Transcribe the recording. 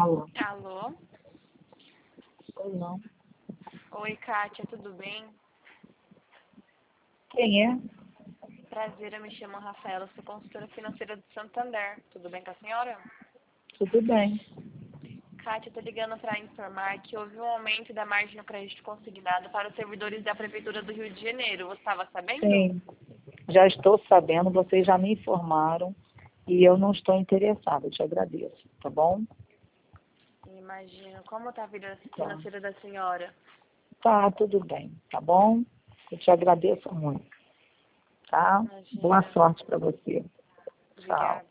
Alô? Alô? Oi, não. Oi, Kátia, tudo bem? Quem é? Prazer, eu me chamo Rafaela, sou consultora financeira do Santander. Tudo bem com a senhora? Tudo bem. Kátia, eu tô ligando para informar que houve um aumento da margem no crédito consignado para os servidores da Prefeitura do Rio de Janeiro. Você estava sabendo? Sim, já estou sabendo, vocês já me informaram e eu não estou interessada, eu te agradeço, tá bom? Imagino. Como está a vida Tá. financeira da senhora? Tá, tudo bem, tá bom? Eu te agradeço muito, tá? Boa Imagina. sorte para você. Tchau. Obrigada.